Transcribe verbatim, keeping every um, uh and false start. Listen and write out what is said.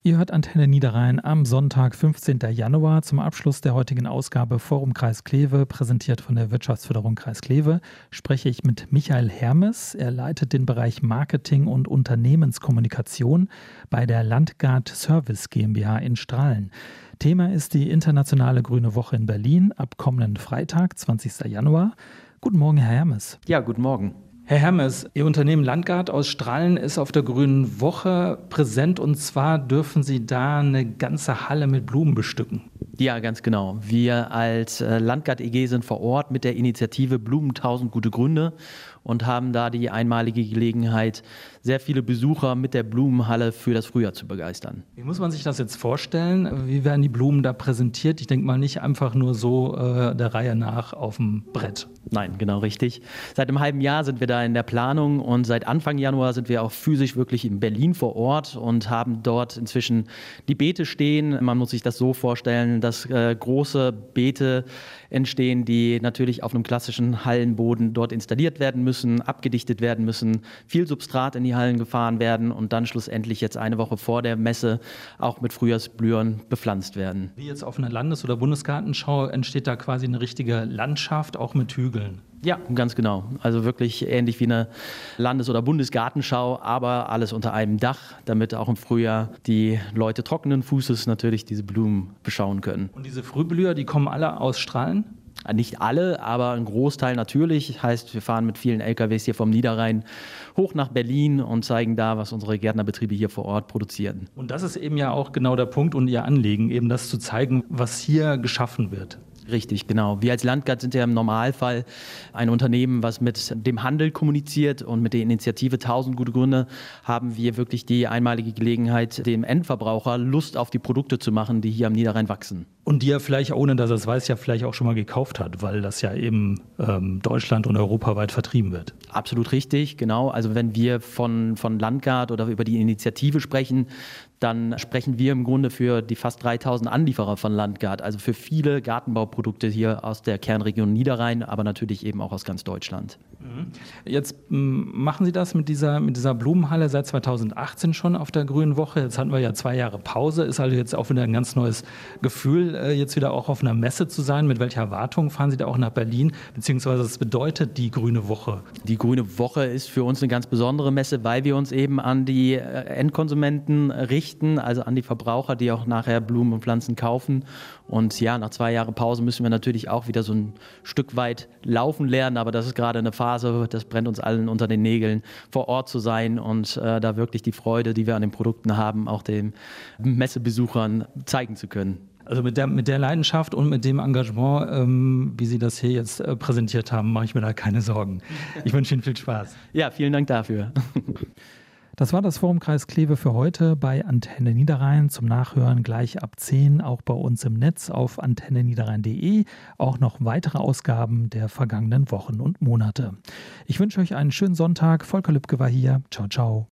Ihr hört Antenne Niederrhein am Sonntag, fünfzehnten Januar, zum Abschluss der heutigen Ausgabe Forum Kreis Kleve, präsentiert von der Wirtschaftsförderung Kreis Kleve, spreche ich mit Michael Hermes. Er leitet den Bereich Marketing und Unternehmenskommunikation bei der Landgard Service GmbH in Strahlen. Thema ist die internationale Grüne Woche in Berlin ab kommenden Freitag, zwanzigsten Januar. Guten Morgen, Herr Hermes. Ja, guten Morgen. Herr Hermes, Ihr Unternehmen Landgard aus Strahlen ist auf der Grünen Woche präsent, und zwar dürfen Sie da eine ganze Halle mit Blumen bestücken. Ja, ganz genau. Wir als Landgard E G sind vor Ort mit der Initiative Blumen tausend gute Gründe und haben da die einmalige Gelegenheit, sehr viele Besucher mit der Blumenhalle für das Frühjahr zu begeistern. Wie muss man sich das jetzt vorstellen? Wie werden die Blumen da präsentiert? Ich denke mal nicht einfach nur so äh, der Reihe nach auf dem Brett. Nein, genau richtig. Seit einem halben Jahr sind wir da in der Planung und seit Anfang Januar sind wir auch physisch wirklich in Berlin vor Ort und haben dort inzwischen die Beete stehen. Man muss sich das so vorstellen, dass äh, große Beete entstehen, die natürlich auf einem klassischen Hallenboden dort installiert werden müssen, abgedichtet werden müssen, viel Substrat in die Hallen gefahren werden und dann schlussendlich jetzt eine Woche vor der Messe auch mit Frühjahrsblühern bepflanzt werden. Wie jetzt auf einer Landes- oder Bundesgartenschau entsteht da quasi eine richtige Landschaft, auch mit Hügeln. Ja, ganz genau. Also wirklich ähnlich wie eine Landes- oder Bundesgartenschau, aber alles unter einem Dach, damit auch im Frühjahr die Leute trockenen Fußes natürlich diese Blumen beschauen können. Und diese Frühblüher, die kommen alle aus Strahlen? Nicht alle, aber ein Großteil natürlich. Heißt, wir fahren mit vielen L K Ws hier vom Niederrhein hoch nach Berlin und zeigen da, was unsere Gärtnerbetriebe hier vor Ort produzieren. Und das ist eben ja auch genau der Punkt und Ihr Anliegen, eben das zu zeigen, was hier geschaffen wird. Richtig, genau. Wir als Landgard sind ja im Normalfall ein Unternehmen, was mit dem Handel kommuniziert, und mit der Initiative tausend gute Gründe haben wir wirklich die einmalige Gelegenheit, dem Endverbraucher Lust auf die Produkte zu machen, die hier am Niederrhein wachsen. Und die er vielleicht, ohne dass er es weiß, ja vielleicht auch schon mal gekauft hat, weil das ja eben ähm, Deutschland- und europaweit vertrieben wird. Absolut richtig, genau. Also wenn wir von, von Landgard oder über die Initiative sprechen, dann sprechen wir im Grunde für die fast dreitausend Anlieferer von Landgard, also für viele Gartenbauprodukte hier aus der Kernregion Niederrhein, aber natürlich eben auch aus ganz Deutschland. Jetzt m, machen Sie das mit dieser, mit dieser Blumenhalle seit zweitausendachtzehn schon auf der Grünen Woche. Jetzt hatten wir ja zwei Jahre Pause, ist also jetzt auch wieder ein ganz neues Gefühl, äh, jetzt wieder auch auf einer Messe zu sein. Mit welcher Erwartung fahren Sie da auch nach Berlin, beziehungsweise was bedeutet die Grüne Woche? Die Grüne Woche ist für uns eine ganz besondere Messe, weil wir uns eben an die Endkonsumenten richten, also an die Verbraucher, die auch nachher Blumen und Pflanzen kaufen. Und ja, nach zwei Jahren Pause müssen wir natürlich auch wieder so ein Stück weit laufen lernen, aber das ist gerade eine Phase, das brennt uns allen unter den Nägeln, vor Ort zu sein und äh, da wirklich die Freude, die wir an den Produkten haben, auch den Messebesuchern zeigen zu können. Also mit der, mit der Leidenschaft und mit dem Engagement, ähm, wie Sie das hier jetzt äh, präsentiert haben, mache ich mir da keine Sorgen. Ich wünsche Ihnen viel Spaß. Ja, vielen Dank dafür. Das war das Forum Kreis Kleve für heute bei Antenne Niederrhein. Zum Nachhören gleich ab zehn, auch bei uns im Netz auf antenne niederrhein punkt de. Auch noch weitere Ausgaben der vergangenen Wochen und Monate. Ich wünsche euch einen schönen Sonntag. Volker Lübke war hier. Ciao, ciao.